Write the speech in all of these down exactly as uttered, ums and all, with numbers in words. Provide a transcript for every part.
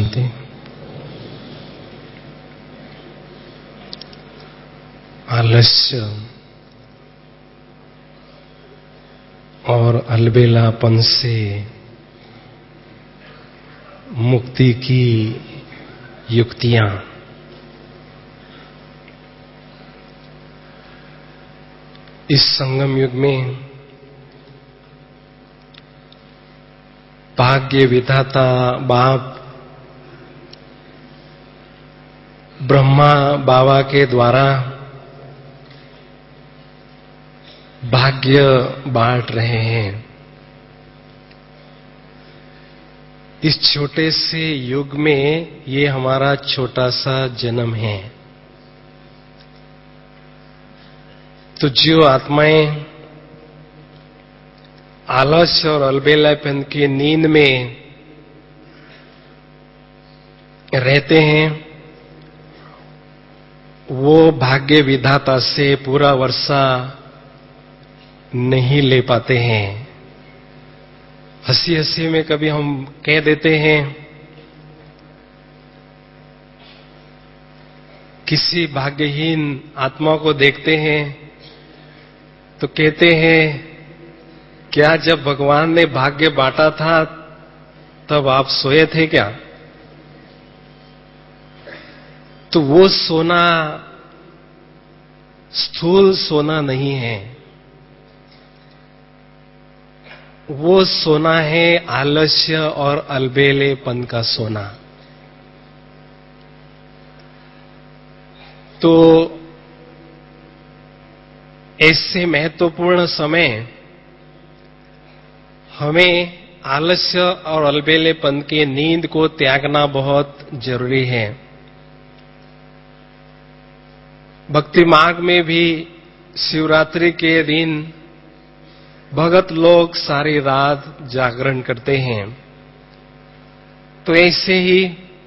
शांति। आलस्य और अलबेलापन से मुक्ति की युक्तियां। इस संगम युग में भाग्य विधाता बाप ब्रह्मा बाबा के द्वारा भाग्य बांट रहे हैं। इस छोटे से युग में ये हमारा छोटा सा जन्म है। तो जो आत्माएं आलस्य और अलबेलापन की नींद में रहते हैं, वो भाग्य विधाता से पूरा वर्षा नहीं ले पाते हैं। हंसी हंसी में कभी हम कह देते हैं, किसी भाग्यहीन आत्मा को देखते हैं तो कहते हैं, क्या जब भगवान ने भाग्य बांटा था तब आप सोए थे क्या? तो वो सोना स्थूल सोना नहीं है, वो सोना है आलस्य और अलबेलेपन का सोना। तो ऐसे महत्वपूर्ण समय हमें आलस्य और अलबेलेपन की नींद को त्यागना बहुत जरूरी है। भक्ति मार्ग में भी शिवरात्रि के दिन भगत लोग सारी रात जागरण करते हैं। तो ऐसे ही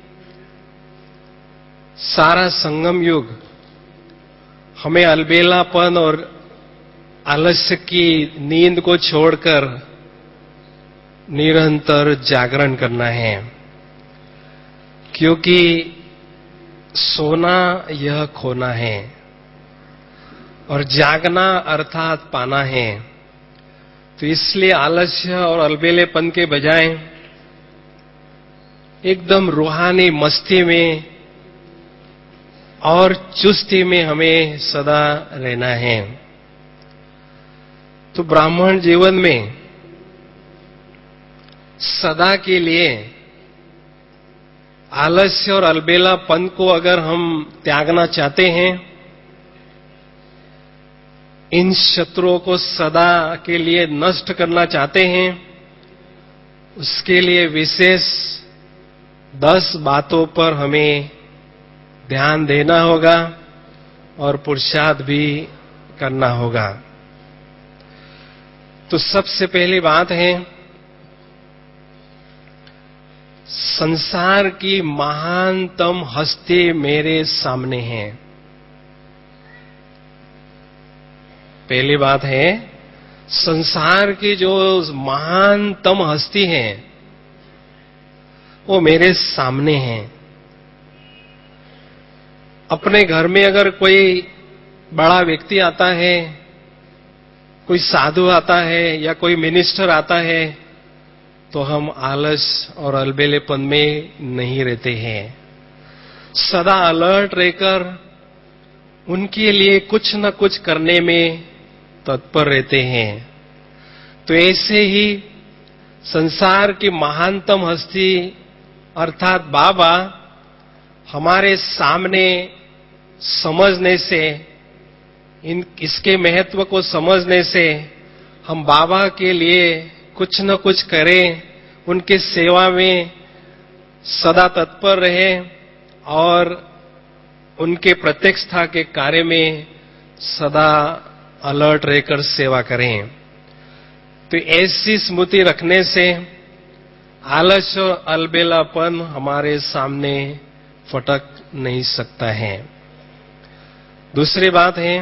सारा संगम युग हमें अलबेलापन और आलस्य की नींद को छोड़कर निरंतर जागरण करना है, क्योंकि सोना यह खोना है और जागना अर्थात पाना है। तो इसलिए आलस्य और अलबेलेपन के बजाय एकदम रूहानी मस्ती में और चुस्ती में हमें सदा रहना है। तो ब्राह्मण जीवन में सदा के लिए आलस्य और अलबेलापन को अगर हम त्यागना चाहते हैं, इन शत्रुओं को सदा के लिए नष्ट करना चाहते हैं, उसके लिए विशेष दस बातों पर हमें ध्यान देना होगा और पुरुषार्थ भी करना होगा। तो सबसे पहली बात है, संसार की महानतम हस्ती मेरे सामने है। पहली बात है, संसार की जो महानतम हस्ती है वो मेरे सामने है। अपने घर में अगर कोई बड़ा व्यक्ति आता है, कोई साधु आता है या कोई मिनिस्टर आता है, तो हम आलस और अलबेलेपन में नहीं रहते हैं। सदा अलर्ट रहकर उनके लिए कुछ न कुछ करने में तत्पर रहते हैं। तो ऐसे ही संसार की महानतम हस्ती अर्थात बाबा हमारे सामने समझने से, इन इसके महत्व को समझने से हम बाबा के लिए कुछ न कुछ करें, उनके सेवा में सदा तत्पर रहें और उनके प्रत्यक्षता के कार्य में सदा अलर्ट रहकर सेवा करें। तो ऐसी स्मृति रखने से आलस्य और अलबेलापन हमारे सामने फटक नहीं सकता है। दूसरी बात है,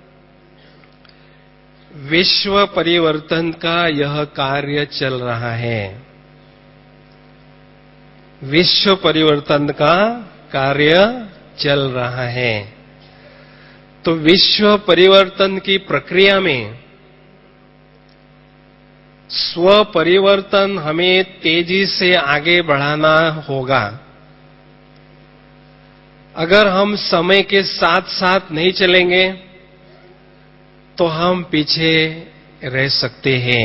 विश्व परिवर्तन का यह कार्य चल रहा है। विश्व परिवर्तन का कार्य चल रहा है। तो विश्व परिवर्तन की प्रक्रिया में स्व परिवर्तन हमें तेजी से आगे बढ़ाना होगा। अगर हम समय के साथ साथ नहीं चलेंगे तो हम पीछे रह सकते हैं।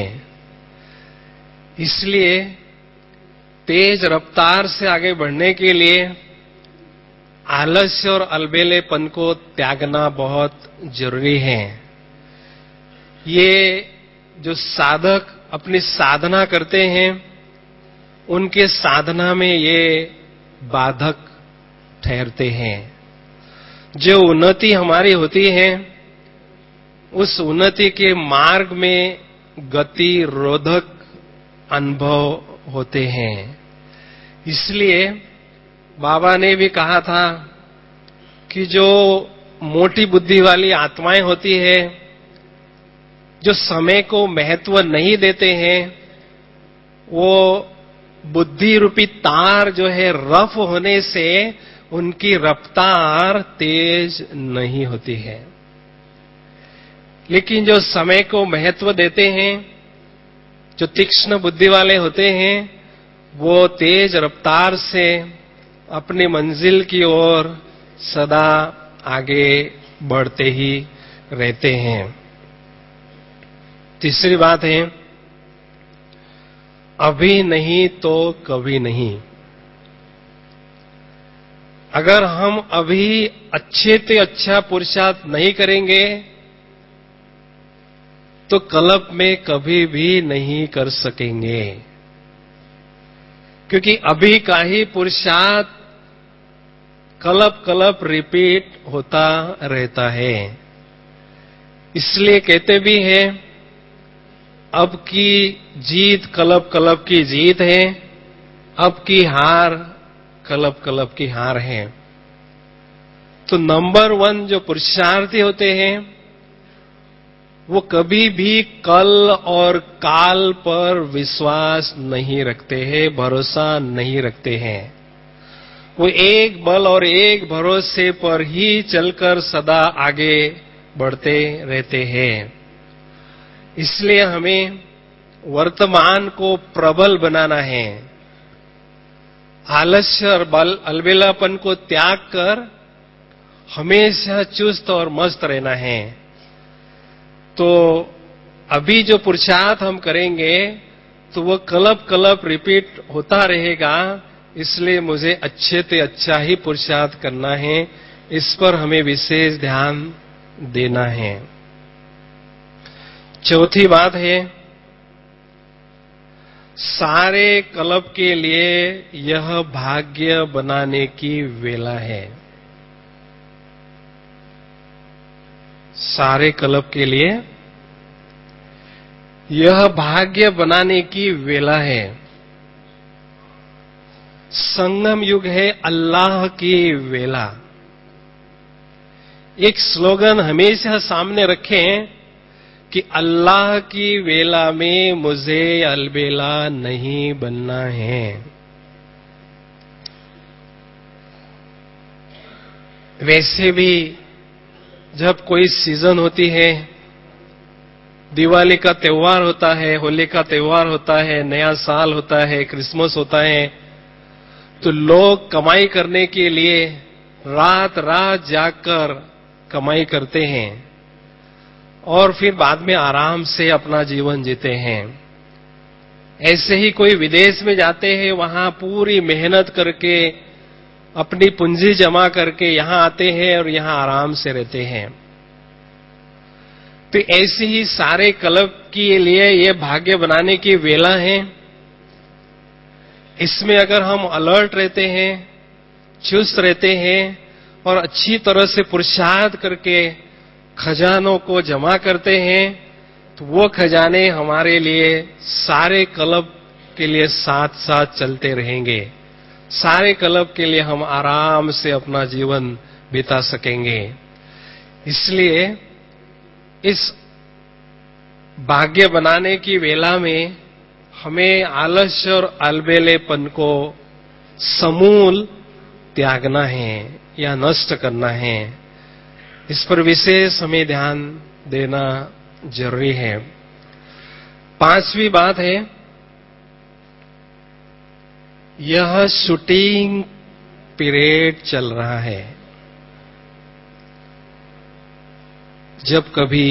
इसलिए तेज रफ्तार से आगे बढ़ने के लिए आलस्य और अलबेलेपन को त्यागना बहुत जरूरी है। ये जो साधक अपनी साधना करते हैं उनके साधना में ये बाधक ठहरते हैं। जो उन्नति हमारी होती है उस उन्नति के मार्ग में गति रोधक अनुभव होते हैं। इसलिए बाबा ने भी कहा था कि जो मोटी बुद्धि वाली आत्माएं होती है, जो समय को महत्व नहीं देते हैं, वो बुद्धि रूपी तार जो है रफ होने से उनकी रफ्तार तेज नहीं होती है। लेकिन जो समय को महत्व देते हैं, जो तीक्ष्ण बुद्धि वाले होते हैं, वो तेज रफ्तार से अपनी मंजिल की ओर सदा आगे बढ़ते ही रहते हैं। तीसरी बात है, अभी नहीं तो कभी नहीं। अगर हम अभी अच्छे से अच्छा पुरुषार्थ नहीं करेंगे तो कल्प में कभी भी नहीं कर सकेंगे, क्योंकि अभी का ही पुरुषार्थ कल्प कल्प रिपीट होता रहता है। इसलिए कहते भी हैं, अब की जीत कल्प कल्प की जीत है, अब की हार कल्प कल्प की हार है। तो नंबर वन जो पुरुषार्थी होते हैं वो कभी भी कल और काल पर विश्वास नहीं रखते हैं, भरोसा नहीं रखते हैं। वो एक बल और एक भरोसे पर ही चलकर सदा आगे बढ़ते रहते हैं। इसलिए हमें वर्तमान को प्रबल बनाना है। आलस्य और बल अलबेलापन को त्याग कर हमेशा चुस्त और मस्त रहना है। तो अभी जो पुरुषार्थ हम करेंगे तो वो कल्प कल्प रिपीट होता रहेगा। इसलिए मुझे अच्छे से अच्छा ही पुरुषार्थ करना है, इस पर हमें विशेष ध्यान देना है। चौथी बात है, सारे कल्प के लिए यह भाग्य बनाने की वेला है। सारे कल्प के लिए यह भाग्य बनाने की वेला है। संगम युग है अल्लाह की वेला। एक स्लोगन हमेशा सामने रखें कि अल्लाह की वेला में मुझे अलबेला नहीं बनना है। वैसे भी जब कोई सीजन होती है, दिवाली का त्योहार होता है, होली का त्योहार होता है, नया साल होता है, क्रिसमस होता है, तो लोग कमाई करने के लिए रात रात जाकर कमाई करते हैं और फिर बाद में आराम से अपना जीवन जीते हैं। ऐसे ही कोई विदेश में जाते हैं, वहां पूरी मेहनत करके अपनी पूंजी जमा करके यहां आते हैं और यहां आराम से रहते हैं। तो ऐसे ही सारे कल्प के लिए ये भाग्य बनाने की वेला है। इसमें अगर हम अलर्ट रहते हैं, चुस्त रहते हैं और अच्छी तरह से पुरुषार्थ करके खजानों को जमा करते हैं, तो वो खजाने हमारे लिए सारे कल्प के लिए साथ साथ चलते रहेंगे। सारे कल्प के लिए हम आराम से अपना जीवन बिता सकेंगे। इसलिए इस भाग्य बनाने की वेला में हमें आलस्य और अलबेलेपन को समूल त्यागना है या नष्ट करना है। इस पर विशेष हमें ध्यान देना जरूरी है। पांचवी बात है, यह शूटिंग पीरियड चल रहा है। जब कभी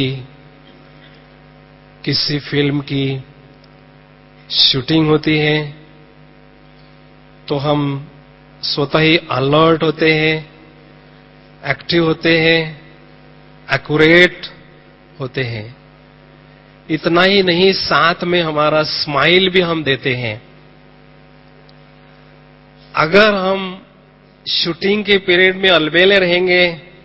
किसी फिल्म की शूटिंग होती है तो हम स्वतः ही अलर्ट होते हैं, एक्टिव होते हैं, एक्यूरेट होते हैं। इतना ही नहीं, साथ में हमारा स्माइल भी हम देते हैं। अगर हम शूटिंग के पीरियड में अलबेले रहेंगे,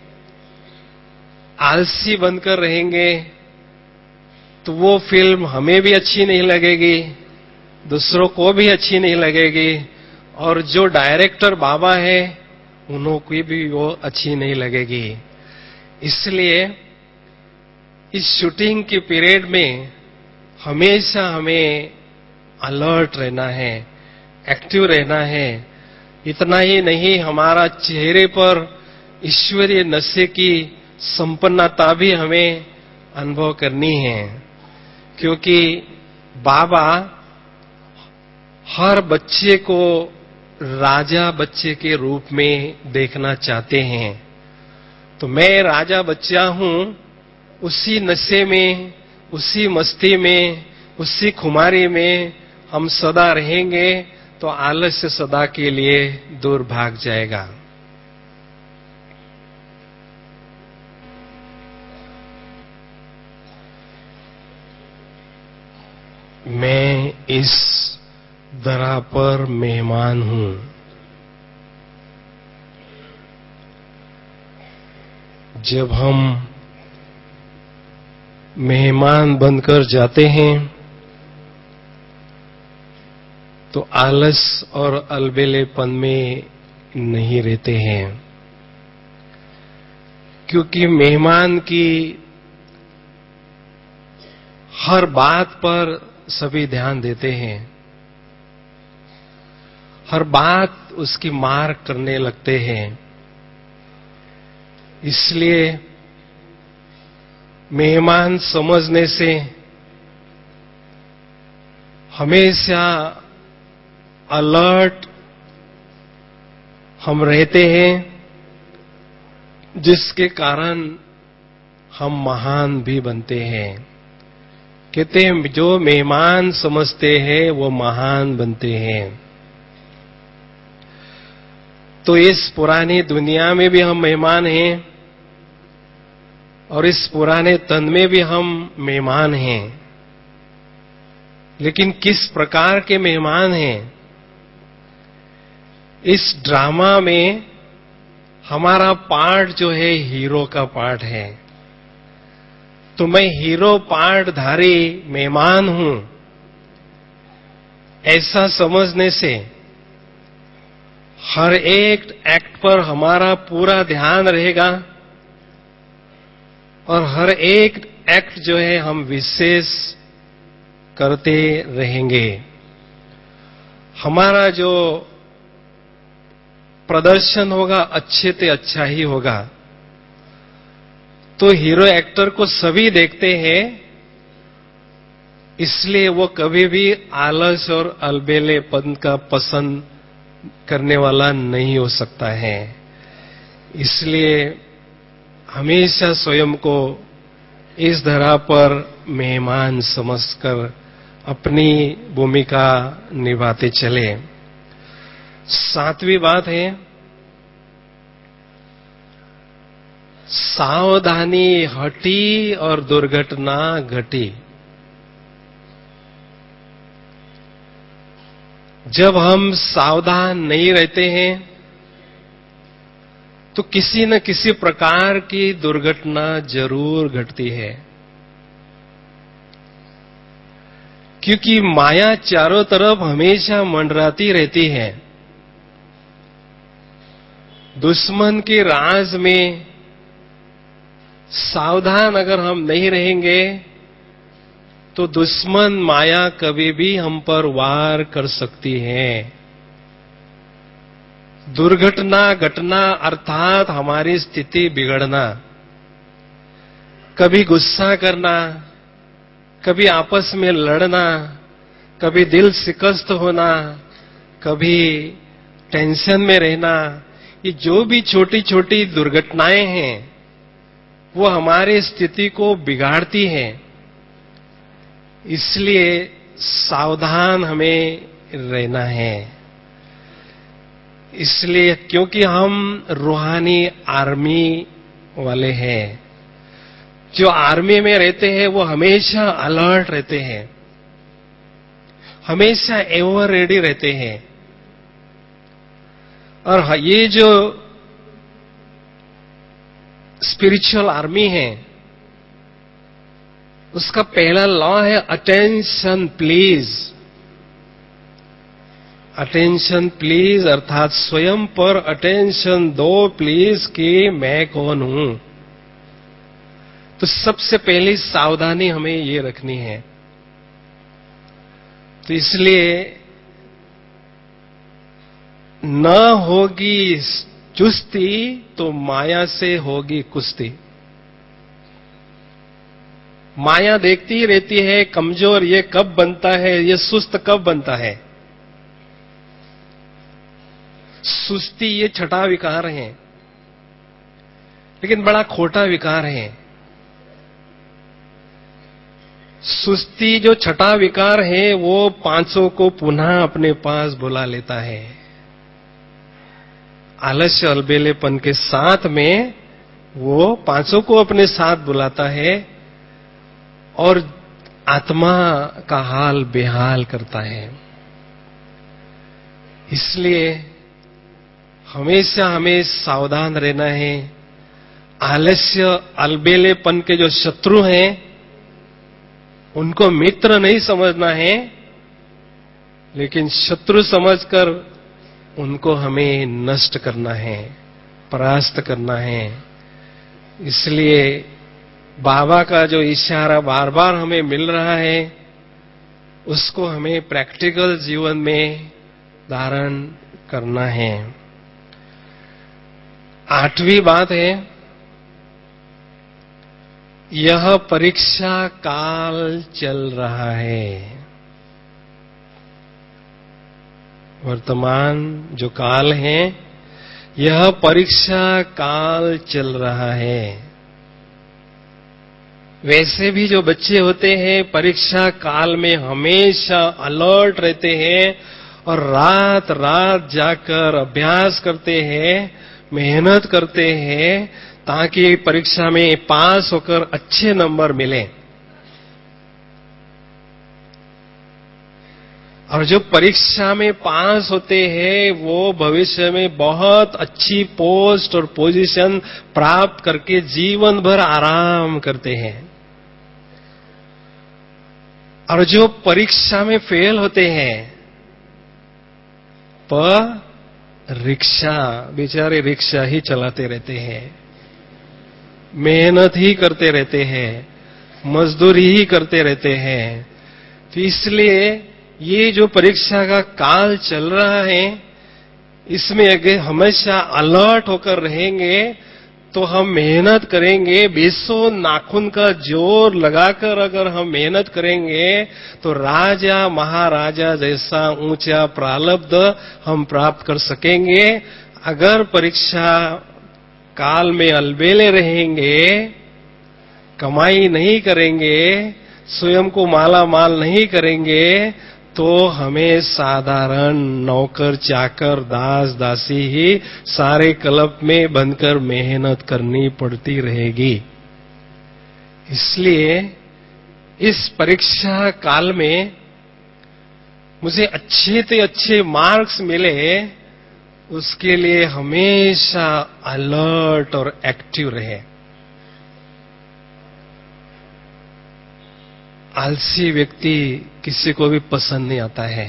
आलसी बनकर रहेंगे, तो वो फिल्म हमें भी अच्छी नहीं लगेगी, दूसरों को भी अच्छी नहीं लगेगी, और जो डायरेक्टर बाबा है उन्हों को भी वो अच्छी नहीं लगेगी। इसलिए इस शूटिंग के पीरियड में हमेशा हमें अलर्ट रहना है, एक्टिव रहना है। इतना ही नहीं, हमारा चेहरे पर ईश्वरीय नशे की संपन्नता भी हमें अनुभव करनी है, क्योंकि बाबा हर बच्चे को राजा बच्चे के रूप में देखना चाहते हैं। तो मैं राजा बच्चा हूं, उसी नशे में, उसी मस्ती में, उसी खुमारी में हम सदा रहेंगे तो आलस्य सदा के लिए दूर भाग जाएगा। मैं इस धरा पर मेहमान हूं। जब हम मेहमान बनकर जाते हैं तो आलस और अलबेलेपन में नहीं रहते हैं, क्योंकि मेहमान की हर बात पर सभी ध्यान देते हैं, हर बात उसकी मार्क करने लगते हैं। इसलिए मेहमान समझने से हमेशा अलर्ट हम रहते हैं, जिसके कारण हम महान भी बनते हैं। कहते हैं जो मेहमान समझते हैं वो महान बनते हैं। तो इस पुरानी दुनिया में भी हम मेहमान हैं और इस पुराने तन में भी हम मेहमान हैं। लेकिन किस प्रकार के मेहमान हैं? इस ड्रामा में हमारा पार्ट जो है हीरो का पार्ट है। तो मैं हीरो पार्टधारी मेहमान हूं, ऐसा समझने से हर एक एक्ट पर हमारा पूरा ध्यान रहेगा और हर एक एक्ट जो है हम विशेष करते रहेंगे। हमारा जो प्रदर्शन होगा अच्छे से अच्छा ही होगा। तो हीरो एक्टर को सभी देखते हैं, इसलिए वो कभी भी आलस और अलबेलेपन का पसंद करने वाला नहीं हो सकता है। इसलिए हमेशा स्वयं को इस धरा पर मेहमान समझकर अपनी भूमिका निभाते चले। सातवीं बात है, सावधानी हटी और दुर्घटना घटी। जब हम सावधान नहीं रहते हैं तो किसी न किसी प्रकार की दुर्घटना जरूर घटती है, क्योंकि माया चारों तरफ हमेशा मंडराती रहती है। दुश्मन के राज में सावधान अगर हम नहीं रहेंगे तो दुश्मन माया कभी भी हम पर वार कर सकती है। दुर्घटना घटना अर्थात हमारी स्थिति बिगड़ना, कभी गुस्सा करना, कभी आपस में लड़ना, कभी दिल शिकस्त होना, कभी टेंशन में रहना, ये जो भी छोटी छोटी दुर्घटनाएं हैं वो हमारी स्थिति को बिगाड़ती हैं। इसलिए सावधान हमें रहना है। इसलिए क्योंकि हम रूहानी आर्मी वाले हैं। जो आर्मी में रहते हैं वो हमेशा अलर्ट रहते हैं, हमेशा एवर रेडी रहते हैं। और ये जो स्पिरिचुअल आर्मी है उसका पहला लॉ है अटेंशन प्लीज। अटेंशन प्लीज अर्थात स्वयं पर अटेंशन दो प्लीज कि मैं कौन हूं। तो सबसे पहली सावधानी हमें ये रखनी है। तो इसलिए न होगी चुस्ती तो माया से होगी कुश्ती। माया देखती ही रहती है कमजोर ये कब बनता है, ये सुस्त कब बनता है। सुस्ती ये छठा विकार है, लेकिन बड़ा खोटा विकार है। सुस्ती जो छठा विकार है वो पांचों को पुनः अपने पास बुला लेता है। आलस्य अलबेलेपन के साथ में वो पांचों को अपने साथ बुलाता है और आत्मा का हाल बेहाल करता है। इसलिए हमेशा हमें सावधान रहना है। आलस्य अलबेलेपन के जो शत्रु हैं उनको मित्र नहीं समझना है, लेकिन शत्रु समझकर उनको हमें नष्ट करना है, परास्त करना है। इसलिए बाबा का जो इशारा बार बार हमें मिल रहा है उसको हमें प्रैक्टिकल जीवन में धारण करना है। आठवीं बात है, यह परीक्षा काल चल रहा है। वर्तमान जो काल है यह परीक्षा काल चल रहा है। वैसे भी जो बच्चे होते हैं परीक्षा काल में हमेशा अलर्ट रहते हैं और रात रात जाकर अभ्यास करते हैं, मेहनत करते हैं ताकि परीक्षा में पास होकर अच्छे नंबर मिले। और जो परीक्षा में पास होते हैं वो भविष्य में बहुत अच्छी पोस्ट और पोजीशन प्राप्त करके जीवन भर आराम करते हैं। और जो परीक्षा में फेल होते हैं पर रिक्शा, बेचारे रिक्शा ही चलाते रहते हैं, मेहनत ही करते रहते हैं, मजदूरी ही करते रहते हैं। तो इसलिए ये जो परीक्षा का काल चल रहा है इसमें अगर हमेशा अलर्ट होकर रहेंगे तो हम मेहनत करेंगे, बीसों नाखून का जोर लगाकर अगर हम मेहनत करेंगे तो राजा महाराजा जैसा ऊंचा प्रारब्ध हम प्राप्त कर सकेंगे। अगर परीक्षा काल में अलबेले रहेंगे, कमाई नहीं करेंगे, स्वयं को माला माल नहीं करेंगे तो हमें साधारण नौकर चाकर दास दासी ही सारे क्लब में बनकर मेहनत करनी पड़ती रहेगी। इसलिए इस परीक्षा काल में मुझे अच्छे से अच्छे मार्क्स मिले उसके लिए हमेशा अलर्ट और एक्टिव रहे। आलसी व्यक्ति किसी को भी पसंद नहीं आता है।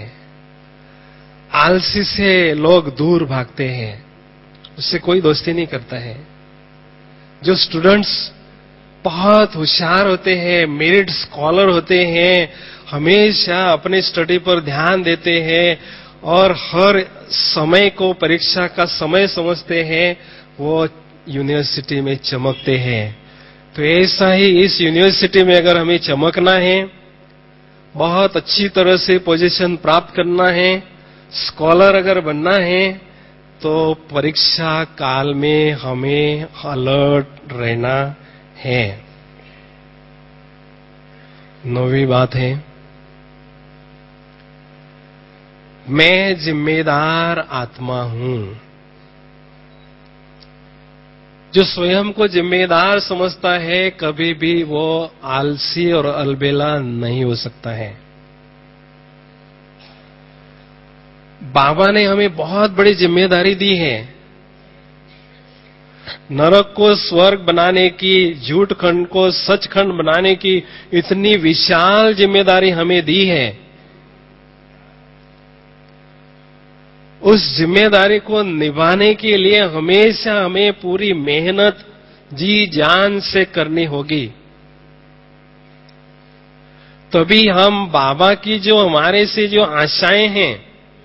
आलसी से लोग दूर भागते हैं, उससे कोई दोस्ती नहीं करता है। जो स्टूडेंट्स बहुत होशियार होते हैं, मेरिट स्कॉलर होते हैं, हमेशा अपने स्टडी पर ध्यान देते हैं और हर समय को परीक्षा का समय समझते हैं, वो यूनिवर्सिटी में चमकते हैं। तो ऐसा ही इस यूनिवर्सिटी में अगर हमें चमकना है, बहुत अच्छी तरह से पोजीशन प्राप्त करना है, स्कॉलर अगर बनना है, तो परीक्षा काल में हमें अलर्ट रहना है। नौवीं बात है, मैं जिम्मेदार आत्मा हूं। जो स्वयं को जिम्मेदार समझता है, कभी भी वो आलसी और अलबेला नहीं हो सकता है। बाबा ने हमें बहुत बड़ी जिम्मेदारी दी है। नरक को स्वर्ग बनाने की, झूठ खंड को सचखंड बनाने की इतनी विशाल जिम्मेदारी हमें दी है। उस जिम्मेदारी को निभाने के लिए हमेशा हमें पूरी मेहनत जी जान से करनी होगी। तभी हम बाबा की जो हमारे से जो आशाएं हैं,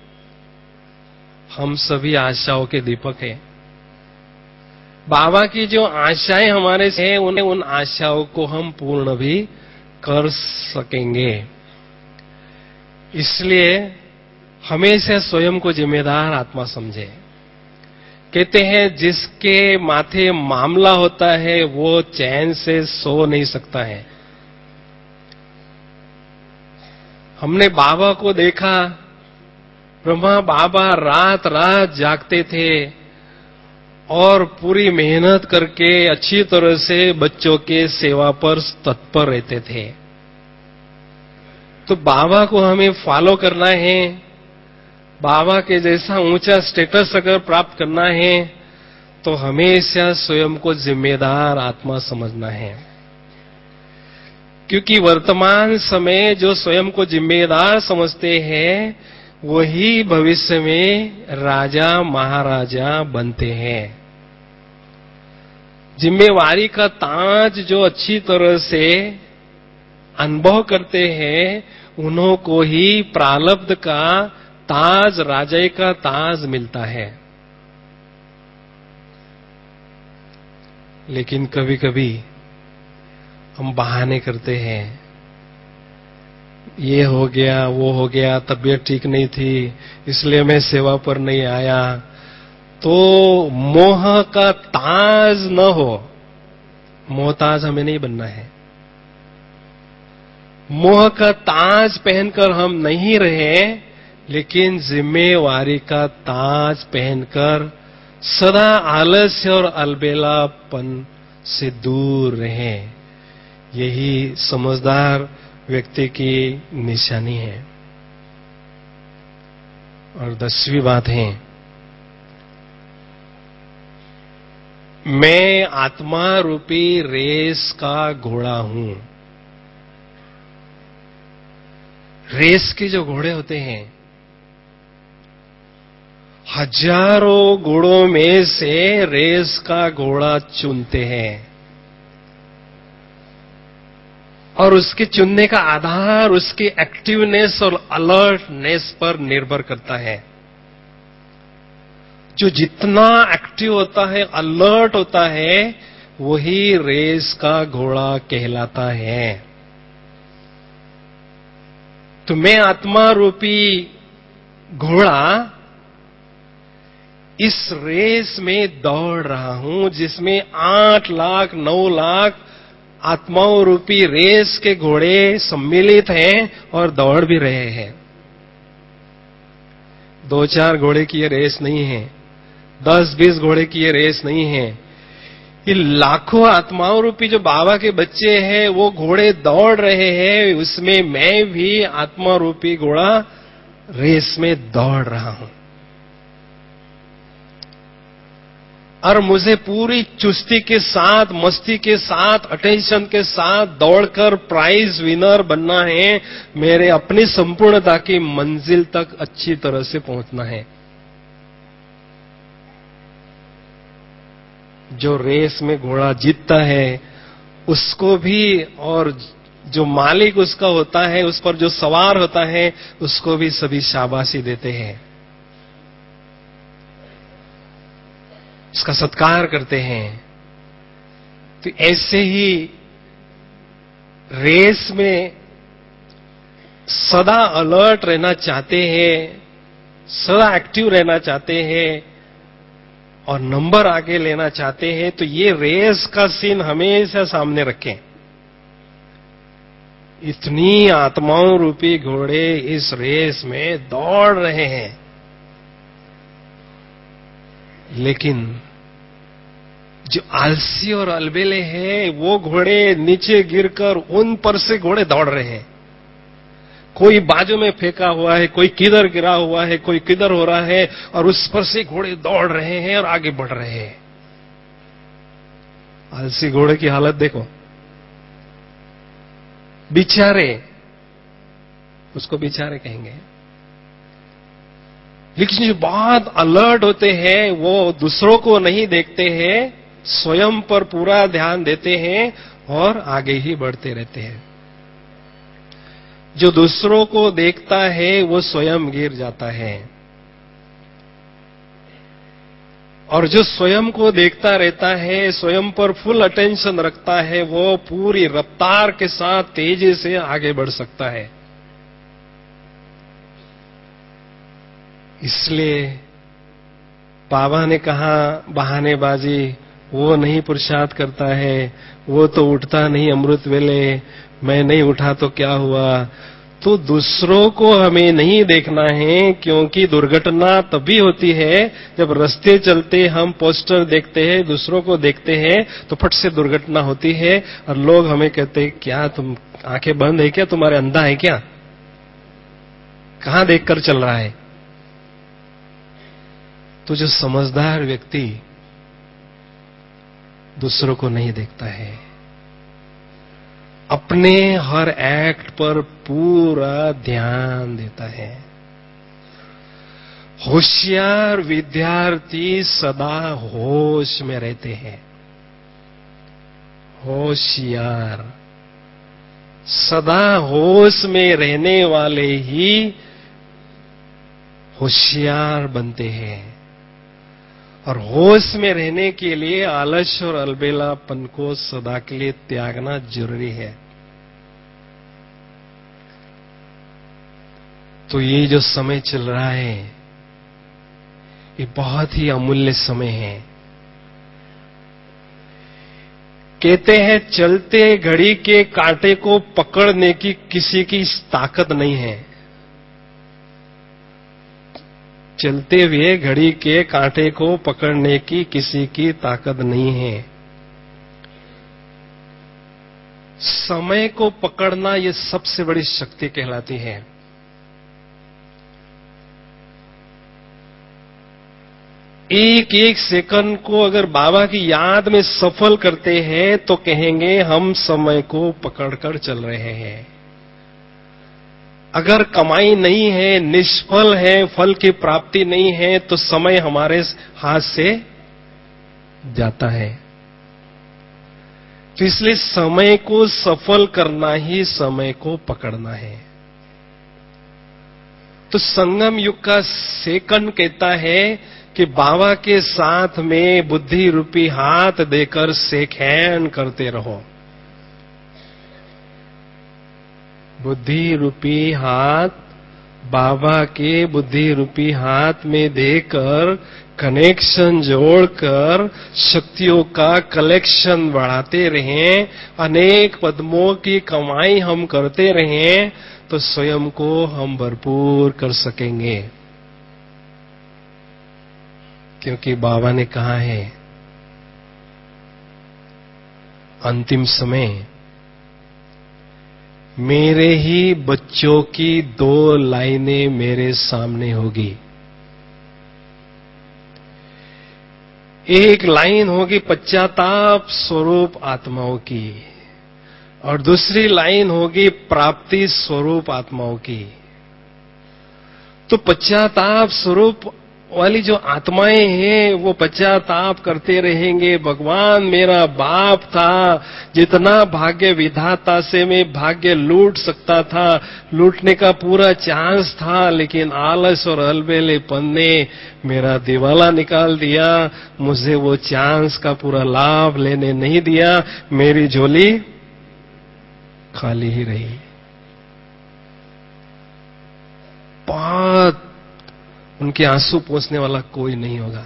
हम सभी आशाओं के दीपक हैं। बाबा की जो आशाएं हमारे से हैं, उन्हें उन आशाओं को हम पूर्ण भी कर सकेंगे। इसलिए हमेशा स्वयं को जिम्मेदार आत्मा समझे। कहते हैं जिसके माथे मामला होता है, वो चैन से सो नहीं सकता है। हमने बाबा को देखा, ब्रह्मा बाबा रात रात जागते थे और पूरी मेहनत करके अच्छी तरह से बच्चों के सेवा पर तत्पर रहते थे। तो बाबा को हमें फॉलो करना है, बाबा के जैसा ऊंचा स्टेटस अगर प्राप्त करना है, तो हमेशा स्वयं को जिम्मेदार आत्मा समझना है। क्योंकि वर्तमान समय जो स्वयं को जिम्मेदार समझते हैं, वही भविष्य में राजा महाराजा बनते हैं। जिम्मेवारी का ताज जो अच्छी तरह से अनुभव करते हैं, उन्हों को ही प्रारब्ध का ताज, राजाई का ताज मिलता है। लेकिन कभी कभी हम बहाने करते हैं, ये हो गया, वो हो गया, तबीयत ठीक नहीं थी, इसलिए मैं सेवा पर नहीं आया। तो मोह का ताज न हो, मोहताज हमें नहीं बनना है। मोह का ताज पहनकर हम नहीं रहे, लेकिन जिम्मेवारी का ताज पहनकर सदा आलस्य और अलबेलापन से दूर रहें। यही समझदार व्यक्ति की निशानी है। और दसवीं बात है, मैं आत्मा रूपी रेस का घोड़ा हूं। रेस के जो घोड़े होते हैं, हजारों घोड़ों में से रेस का घोड़ा चुनते हैं, और उसके चुनने का आधार उसकी एक्टिवनेस और अलर्टनेस पर निर्भर करता है। जो जितना एक्टिव होता है, अलर्ट होता है, वही रेस का घोड़ा कहलाता है। तो मैं आत्मा रूपी घोड़ा इस रेस में दौड़ रहा हूं, जिसमें आठ लाख नौ लाख आत्माओं रूपी रेस के घोड़े सम्मिलित हैं और दौड़ भी रहे हैं। दो चार घोड़े की ये रेस नहीं है, दस बीस घोड़े की ये रेस नहीं है। ये लाखों आत्माओं रूपी जो बाबा के बच्चे हैं, वो घोड़े दौड़ रहे हैं, उसमें मैं भी आत्मा रूपी घोड़ा रेस में दौड़ रहा हूं। और मुझे पूरी चुस्ती के साथ, मस्ती के साथ, अटेंशन के साथ दौड़कर प्राइज विनर बनना है। मेरे अपनी संपूर्णता की मंजिल तक अच्छी तरह से पहुंचना है। जो रेस में घोड़ा जीतता है, उसको भी, और जो मालिक उसका होता है, उस पर जो सवार होता है, उसको भी सभी शाबाशी देते हैं। उसका सत्कार करते हैं। तो ऐसे ही रेस में सदा अलर्ट रहना चाहते हैं, सदा एक्टिव रहना चाहते हैं और नंबर आगे लेना चाहते हैं, तो ये रेस का सीन हमेशा सामने रखें। इतनी आत्माओं रूपी घोड़े इस रेस में दौड़ रहे हैं, लेकिन जो आलसी और अलबेले हैं वो घोड़े नीचे गिरकर उन पर से घोड़े दौड़ रहे हैं। कोई बाजू में फेंका हुआ है, कोई किधर गिरा हुआ है, कोई किधर हो रहा है, और उस पर से घोड़े दौड़ रहे हैं और आगे बढ़ रहे हैं। आलसी घोड़े की हालत देखो, बेचारे, उसको बेचारे कहेंगे। लेकिन जो बहुत अलर्ट होते हैं वो दूसरों को नहीं देखते हैं, स्वयं पर पूरा ध्यान देते हैं और आगे ही बढ़ते रहते हैं। जो दूसरों को देखता है वो स्वयं गिर जाता है, और जो स्वयं को देखता रहता है, स्वयं पर फुल अटेंशन रखता है, वो पूरी रफ्तार के साथ तेजी से आगे बढ़ सकता है। इसलिए बाबा ने कहा, बहानेबाजी वो नहीं पुरुषार्थ करता है, वो तो उठता नहीं अमृत वेले, मैं नहीं उठा तो क्या हुआ। तो दूसरों को हमें नहीं देखना है, क्योंकि दुर्घटना तभी होती है जब रास्ते चलते हम पोस्टर देखते हैं, दूसरों को देखते हैं, तो फट से दुर्घटना होती है और लोग हमें कहते हैं, क्या तुम आंखें बंद है क्या, तुम्हारे अंधा है क्या, कहां देखकर चल रहा है। तो जो समझदार व्यक्ति दूसरों को नहीं देखता है, अपने हर एक्ट पर पूरा ध्यान देता है। होशियार विद्यार्थी सदा होश में रहते हैं। होशियार, सदा होश में रहने वाले ही होशियार बनते हैं। और होश में रहने के लिए आलस्य और अलबेलापन को सदा के लिए त्यागना जरूरी है। तो ये जो समय चल रहा है, ये बहुत ही अमूल्य समय है। कहते हैं चलते घड़ी के कांटे को पकड़ने की किसी की ताकत नहीं है। चलते हुए घड़ी के कांटे को पकड़ने की किसी की ताकत नहीं है। समय को पकड़ना ये सबसे बड़ी शक्ति कहलाती है। एक एक सेकंड को अगर बाबा की याद में सफल करते हैं तो कहेंगे हम समय को पकड़कर चल रहे हैं। अगर कमाई नहीं है, निष्फल है, फल की प्राप्ति नहीं है, तो समय हमारे हाथ से जाता है। तो इसलिए समय को सफल करना ही समय को पकड़ना है। तो संगम युग का सेकंड कहता है कि बाबा के साथ में बुद्धि रूपी हाथ देकर शेक हैंड करते रहो। बुद्धि रूपी हाथ बाबा के बुद्धि रूपी हाथ में देकर कनेक्शन जोड़कर शक्तियों का कलेक्शन बढ़ाते रहें, अनेक पद्मों की कमाई हम करते रहें, तो स्वयं को हम भरपूर कर सकेंगे। क्योंकि बाबा ने कहा है अंतिम समय मेरे ही बच्चों की दो लाइनें मेरे सामने होगी। एक लाइन होगी पश्चाताप स्वरूप आत्माओं की, और दूसरी लाइन होगी प्राप्ति स्वरूप आत्माओं की। तो पश्चाताप स्वरूप वाली जो आत्माएं हैं वो पश्चाताप करते रहेंगे, भगवान मेरा बाप था, जितना भाग्य विधाता से मैं भाग्य लूट सकता था, लूटने का पूरा चांस था, लेकिन आलस और अलबेलेपन ने मेरा दिवाला निकाल दिया, मुझे वो चांस का पूरा लाभ लेने नहीं दिया, मेरी झोली खाली ही रही। बहुत उनके आंसू पोंछने वाला कोई नहीं होगा।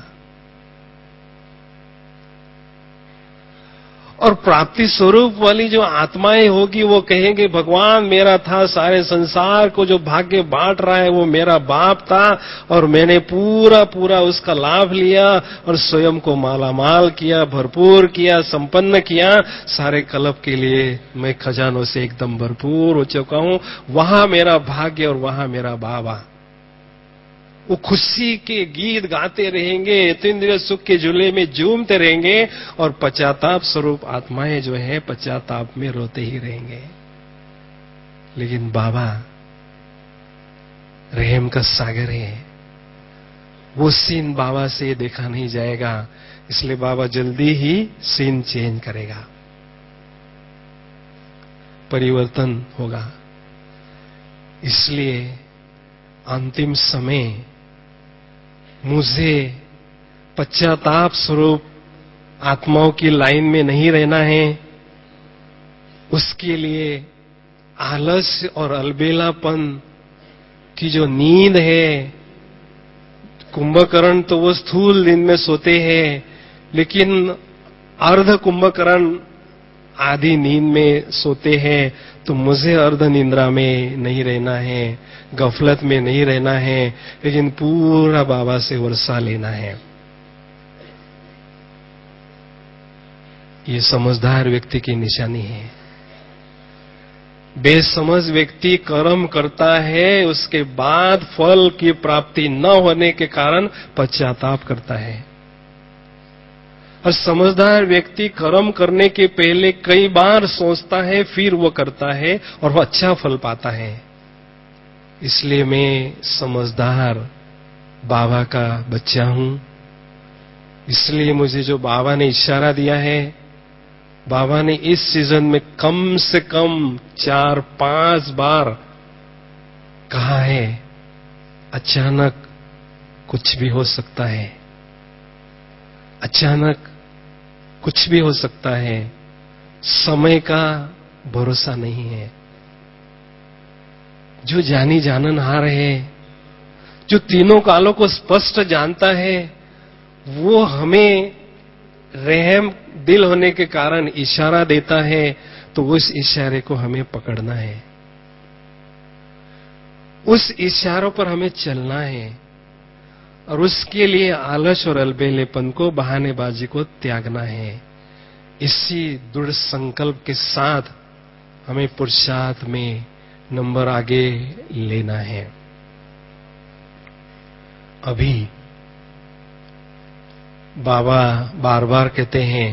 और प्राप्ति स्वरूप वाली जो आत्माएं होगी वो कहेंगे भगवान मेरा था, सारे संसार को जो भाग्य बांट रहा है वो मेरा बाप था, और मैंने पूरा पूरा उसका लाभ लिया और स्वयं को मालामाल किया, भरपूर किया, संपन्न किया, सारे कल्प के लिए मैं खजानों से एकदम भरपूर हो चुका हूं, वहां मेरा भाग्य और वहां मेरा बाबा। वो खुशी के गीत गाते रहेंगे, इतेंद्रिय सुख के झूले में झूमते रहेंगे, और पश्चाताप स्वरूप आत्माएं जो है पश्चाताप में रोते ही रहेंगे। लेकिन बाबा रहम का सागर है, वो सीन बाबा से देखा नहीं जाएगा, इसलिए बाबा जल्दी ही सीन चेंज करेगा, परिवर्तन होगा। इसलिए अंतिम समय मुझे पश्चाताप स्वरूप आत्माओं की लाइन में नहीं रहना है, उसके लिए आलस्य और अलबेलापन की जो नींद है, कुंभकर्ण तो वो स्थूल नींद में सोते हैं, लेकिन अर्ध कुंभकर्ण आधी नींद में सोते हैं, तो मुझे अर्ध निद्रा में नहीं रहना है, गफलत में नहीं रहना है, लेकिन पूरा बाबा से वर्षा लेना है। ये समझदार व्यक्ति की निशानी है। बेसमझ व्यक्ति कर्म करता है, उसके बाद फल की प्राप्ति न होने के कारण पश्चाताप करता है, और समझदार व्यक्ति कर्म करने के पहले कई बार सोचता है, फिर वो करता है और वो अच्छा फल पाता है। इसलिए मैं समझदार बाबा का बच्चा हूं। इसलिए मुझे जो बाबा ने इशारा दिया है, बाबा ने इस सीजन में कम से कम चार पांच बार कहा है, अचानक कुछ भी हो सकता है, अचानक कुछ भी हो सकता है, समय का भरोसा नहीं है। जो जानी जाननहार है, जो तीनों कालों को स्पष्ट जानता है, वो हमें रहम दिल होने के कारण इशारा देता है, तो उस इशारे को हमें पकड़ना है, उस इशारों पर हमें चलना है, और उसके लिए आलस और अलबेलेपन को, बहानेबाजी को त्यागना है। इसी दृढ़ संकल्प के साथ हमें पुरुषार्थ में नंबर आगे लेना है। अभी बाबा बार बार कहते हैं,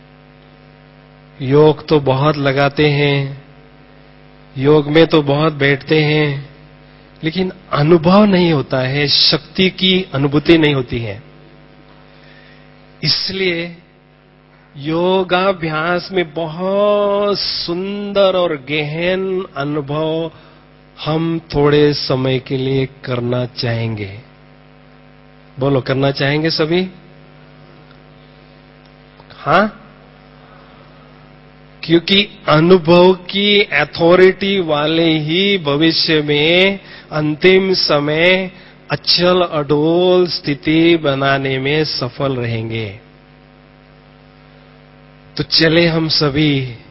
योग तो बहुत लगाते हैं, योग में तो बहुत बैठते हैं, लेकिन अनुभव नहीं होता है, शक्ति की अनुभूति नहीं होती है। इसलिए योगाभ्यास में बहुत सुंदर और गहन अनुभव हम थोड़े समय के लिए करना चाहेंगे। बोलो, करना चाहेंगे सभी? हाँ, क्योंकि अनुभव की अथॉरिटी वाले ही भविष्य में अंतिम समय अचल अडोल स्थिति बनाने में सफल रहेंगे। तो चले हम सभी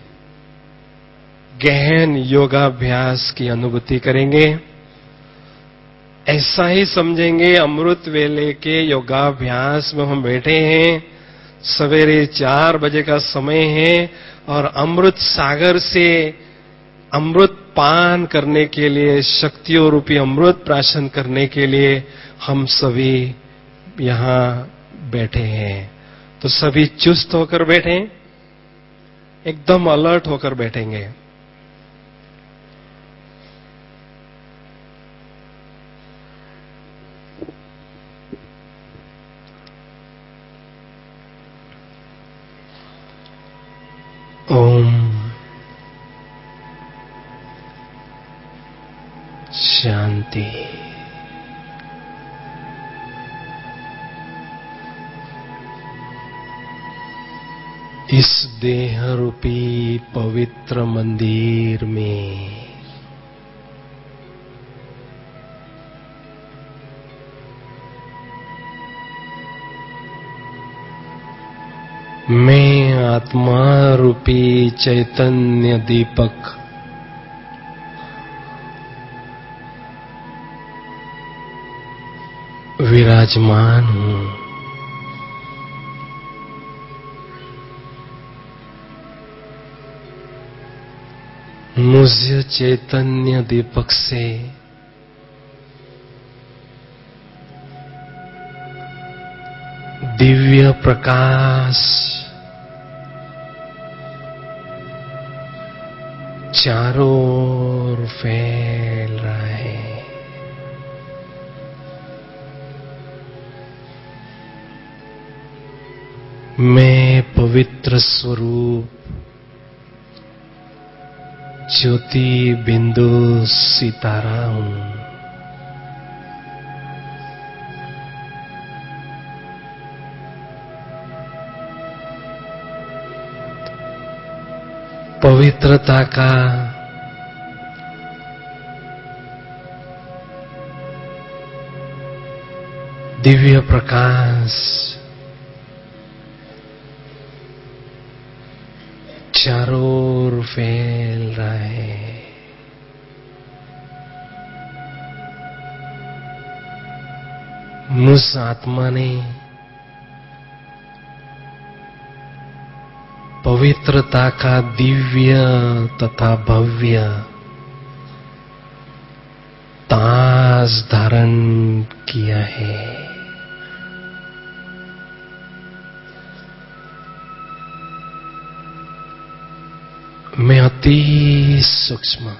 गहन योगाभ्यास की अनुभूति करेंगे। ऐसा ही समझेंगे, अमृत वेले के योगाभ्यास में हम बैठे हैं, सवेरे चार बजे का समय है, और अमृत सागर से अमृत पान करने के लिए, शक्तियों रूपी अमृत प्राशन करने के लिए हम सभी यहां बैठे हैं। तो सभी चुस्त होकर बैठे, एकदम अलर्ट होकर बैठेंगे। ओम शांति। इस देह रूपी पवित्र मंदिर में मैं आत्मा रूपी चैतन्य दीपक विराजमान हूं। मुझ चैतन्य दीपक से दिव्य प्रकाश चारों ओर फैल रहा है। मैं पवित्र स्वरूप ज्योति बिंदु सितारा हूं। पवित्रता का दिव्य प्रकाश चारों ओर फैल रहा है। मुझ आत्मा ने पवित्रता का दिव्य तथा भव्य ताज धारण किया है। मैं अति सूक्ष्म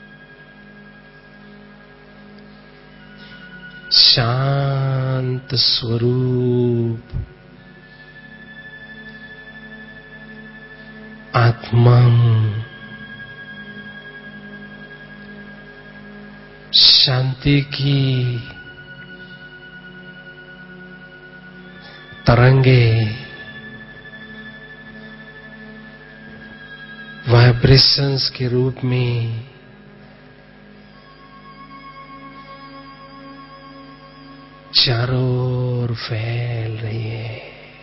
शांत स्वरूप आत्मा हूं। शांति की तरंगे वाइब्रेशंस के रूप में चारों ओर फैल रही है।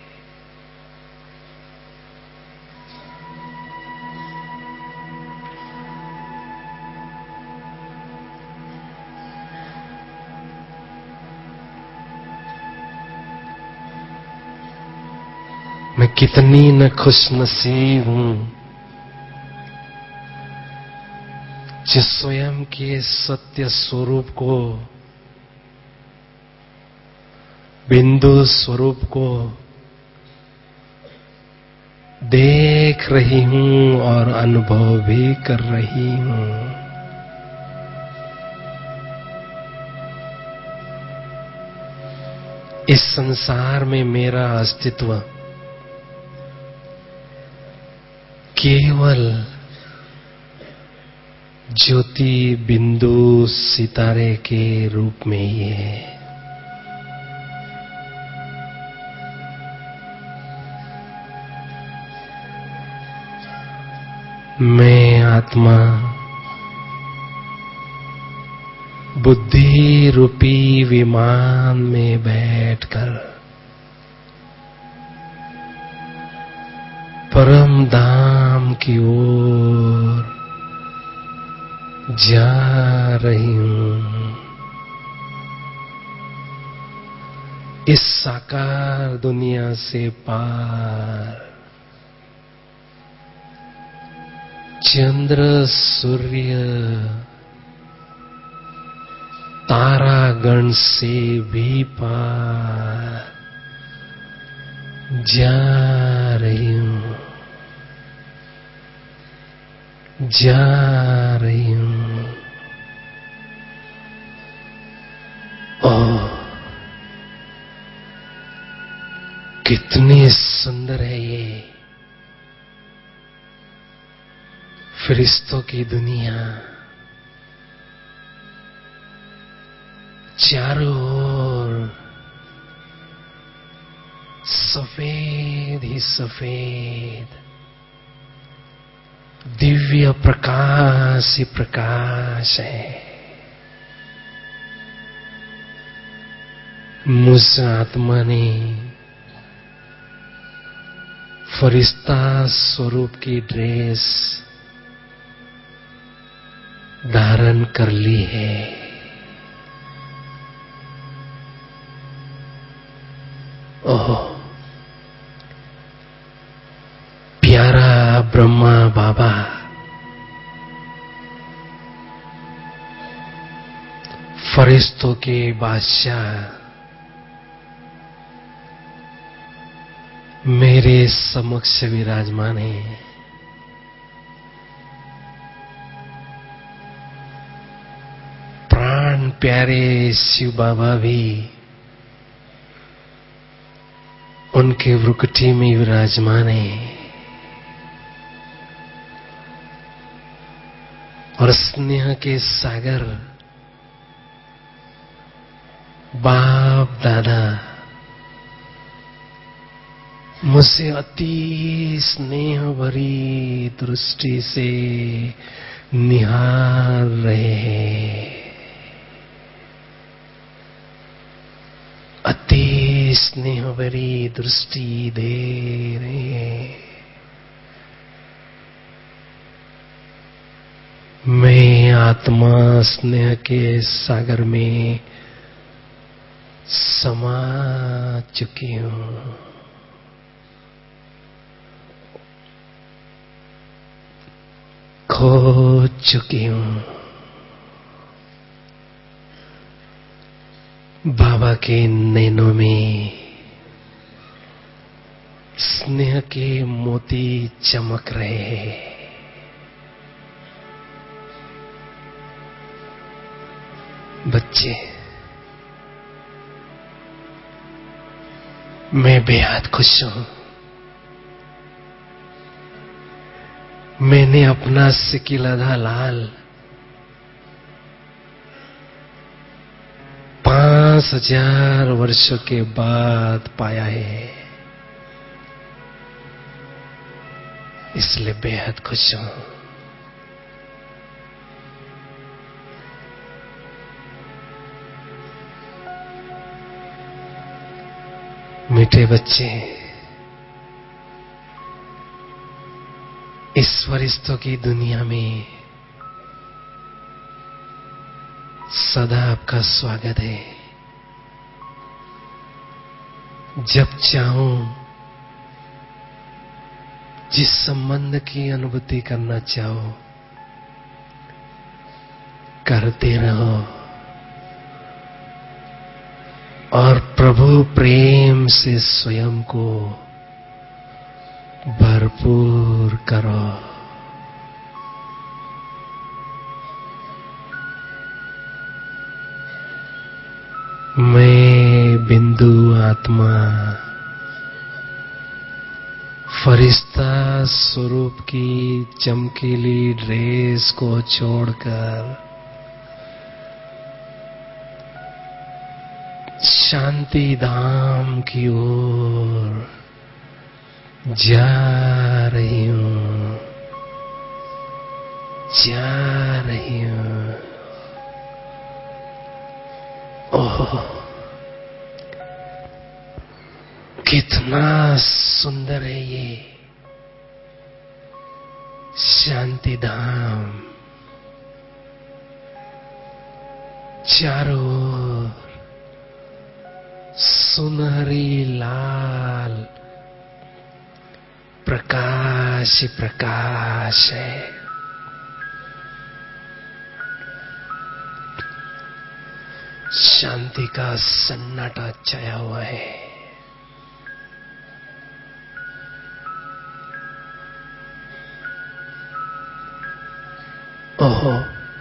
मैं कितनी न खुशनसीब हूं जिस स्वयं के सत्य स्वरूप को, बिंदु स्वरूप को देख रही हूं और अनुभव भी कर रही हूं। इस संसार में मेरा अस्तित्व केवल ज्योति बिंदु सितारे के रूप में ही है। मैं आत्मा बुद्धि रूपी विमान में बैठकर परम धाम की ओर जा रही हूं। इस साकार दुनिया से पार चंद्र सूर्य तारागण से भी पार जा रही हूं, जा रही हूं। ओह, कितनी सुंदर है ये फरिश्तों की दुनिया, चारों ओर सफेद ही सफेद, दिव्य प्रकाश ही प्रकाश है। मुझ आत्मा ने फरिश्ता स्वरूप की ड्रेस धारण कर ली है। ओह, प्यारा ब्रह्मा बाबा, फरिश्तों के बादशाह मेरे समक्ष विराजमान है। प्राण प्यारे शिव बाबा भी उनके वृकटी में विराजमान है और स्नेह के सागर बाप दादा मुझसे अति स्नेह भरी दृष्टि से निहार रहे हैं, अति स्नेह भरी दृष्टि दे रहे हैं। मैं आत्मा स्नेह के सागर में समा चुकी हूं। खो चुकी हूं। बाबा के नैनों में स्नेह के मोती चमक रहे हैं। बच्चे, मैं बेहद खुश हूं। मैंने अपना सिकिलधा लाल पांच हजार वर्षों के बाद पाया है, इसलिए बेहद खुश हूं। मीठे बच्चे, इस फरिश्तों की दुनिया में सदा आपका स्वागत है। जब चाहूं जिस संबंध की अनुभूति करना चाहो करते रहो और प्रभु प्रेम से स्वयं को भरपूर करो। मैं बिंदु आत्मा फरिश्ता स्वरूप की चमकीली ड्रेस को छोड़कर शांति धाम की ओर जा रही हूं, जा रही हूं। ओह, कितना सुंदर है ये शांति धाम। चारों ओर सुनहरी लाल प्रकाश प्रकाश है। शांति का सन्नाटा छाया हुआ है। ओहो,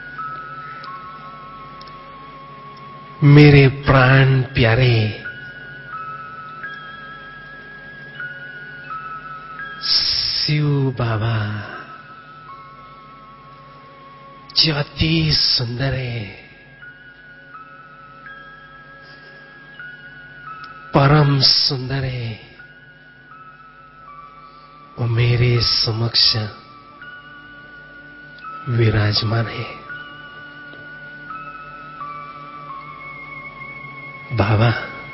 मेरे प्राण प्यारे शिव बाबा, जो अति सुंदर है, परम सुंदर है, वो मेरे समक्ष विराजमान है। बाबा,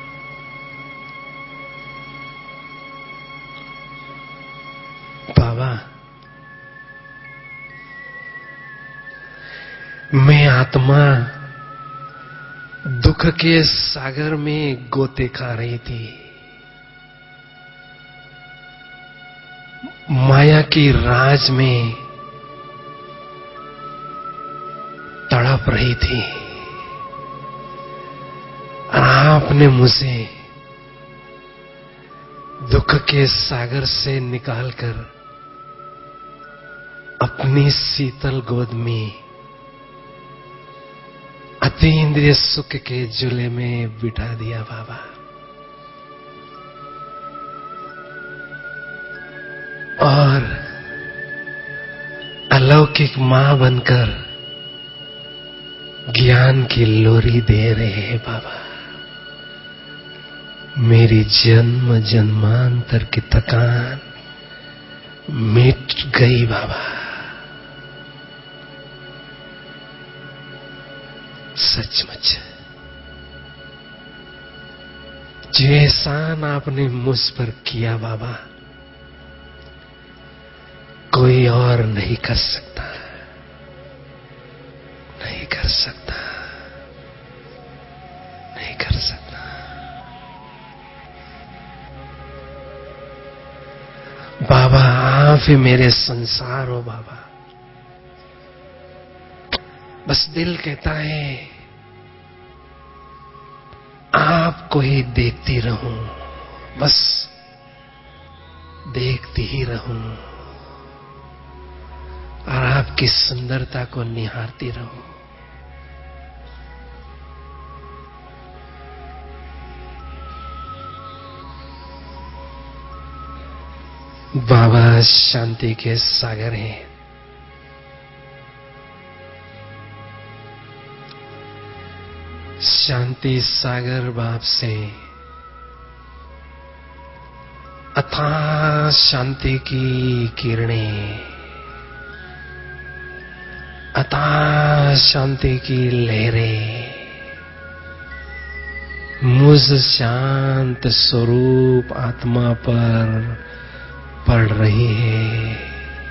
बाबा, मैं आत्मा दुख के सागर में गोते खा रही थी, माया की राज में तड़प रही थी, और आपने मुझे दुख के सागर से निकालकर अपनी शीतल गोद में अतीन्द्रिय सुख के झूले में बिठा दिया। बाबा, और अलौकिक मां बनकर ज्ञान की लोरी दे रहे हैं। बाबा, मेरी जन्म जन्मांतर की थकान मिट गई। बाबा, सचमुच जो एहसान आपने मुझ पर किया बाबा, कोई और नहीं कर सकता, नहीं कर सकता, नहीं कर सकता। बाबा, आप ही मेरे संसार हो। बाबा, बस दिल कहता है आपको ही देखती रहूं, बस देखती ही रहूं, और आपकी सुंदरता को निहारती रहूं। बाबा शांति के सागर हैं। शांति सागर बाप से अथाह शांति की किरणें, अथाह शांति की लहरें मुझ शांत स्वरूप आत्मा पर पड़ रही है।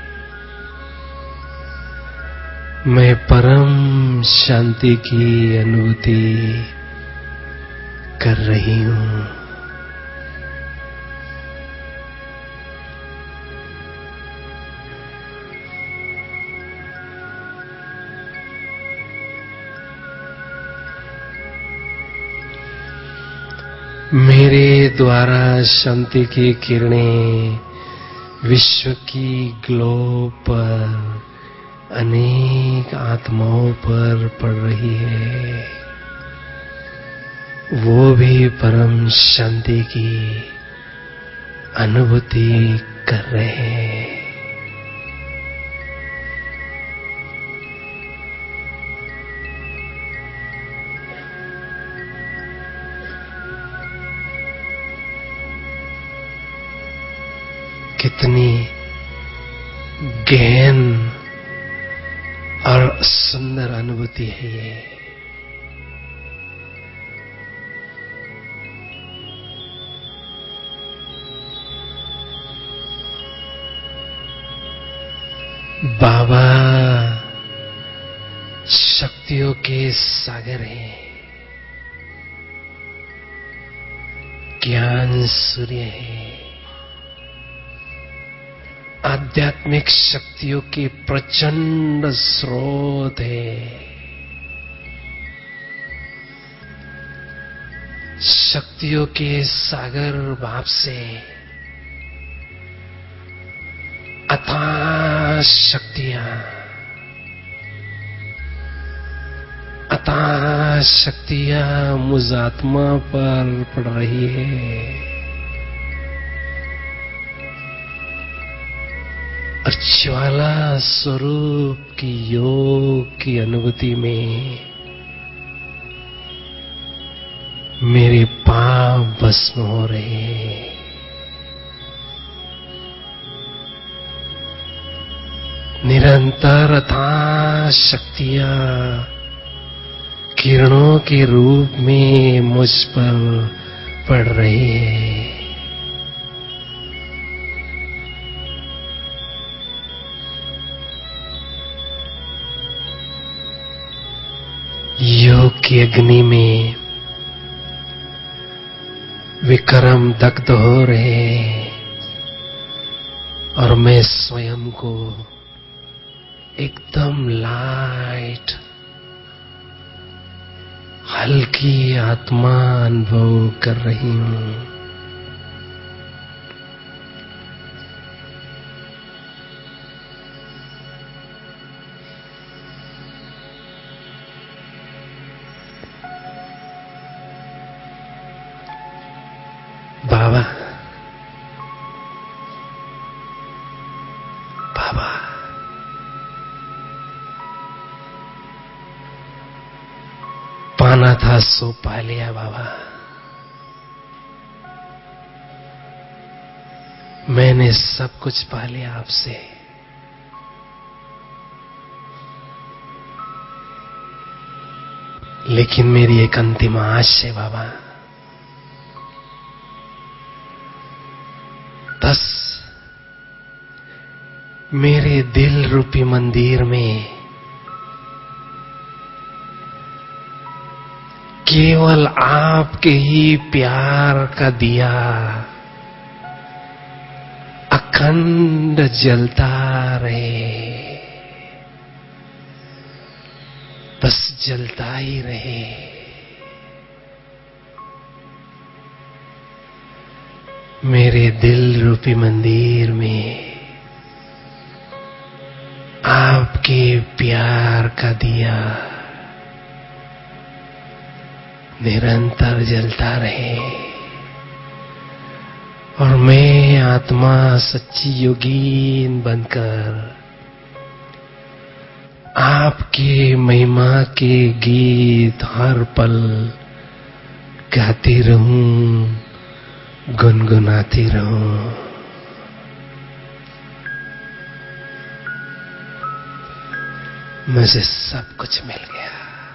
मैं परम शांति की अनुभूति कर रही हूं। मेरे द्वारा शांति की किरणें विश्व की ग्लोब पर अनेक आत्माओं पर पड़ रही है, वो भी परम शांति की अनुभूति कर रहे हैं। कितनी गहन और सुंदर अनुभूति है ये। बाबा शक्तियों के सागर हैं, ज्ञान सूर्य है, आध्यात्मिक शक्तियों के प्रचंड स्रोत है। शक्तियों के सागर बाप से अथाह शक्तियां, अथाह शक्तियां मुझ आत्मा पर पड़ रही है, और और ज्वाला स्वरूप की योग की अनुभूति में मेरे पाप भस्म हो रहे हैं। निरंतर अथाह शक्तियां किरणों के रूप में मुझ पर पड़ रही है। योग की अग्नि में विक्रम दग्ध हो रहे हैं और मैं स्वयं को एकदम लाइट हल्की आत्मा अनुभव कर रही हूं। बाबा बाबा पाना था सो पा लिया बाबा। मैंने सब कुछ पा लिया आपसे। लेकिन मेरी एक अंतिम आश है बाबा। बस मेरे दिल रूपी मंदिर में केवल आपके ही प्यार का दिया अखंड जलता रहे, बस जलता ही रहे। मेरे दिल रूपी मंदिर में आपके प्यार का दिया निरंतर जलता रहे और मैं आत्मा सच्ची योगीन बनकर आपके महिमा के गीत हर पल गाती रहूं, गुनगुनाती रहूं। मुझे सब कुछ मिल गया।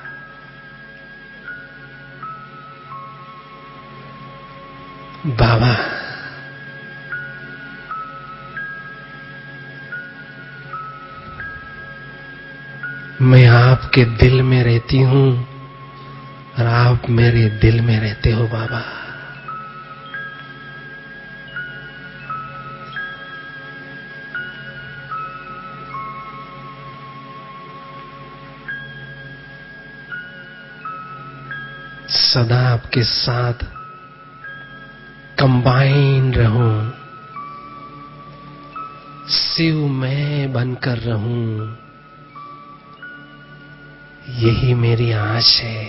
बाबा मैं आपके दिल में रहती हूं और आप मेरे दिल में रहते हो बाबा। सदा आपके साथ कंबाइन रहूं, शिव मैं बनकर रहूं, यही मेरी आश है।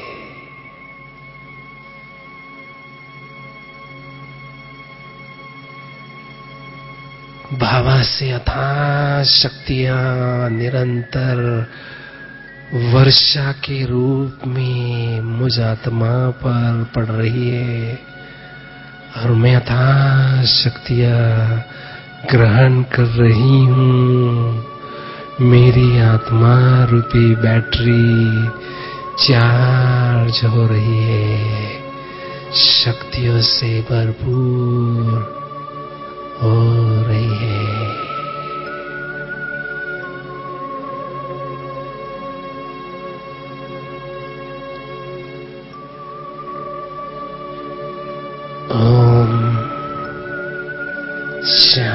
बाबा से अथाह शक्तियां निरंतर वर्षा के रूप में मुझ आत्मा पर पड़ रही है और मैं अथाह शक्तियां ग्रहण कर रही हूं। मेरी आत्मा रूपी बैटरी चार्ज हो रही है, शक्तियों से भरपूर हो रही है। ओम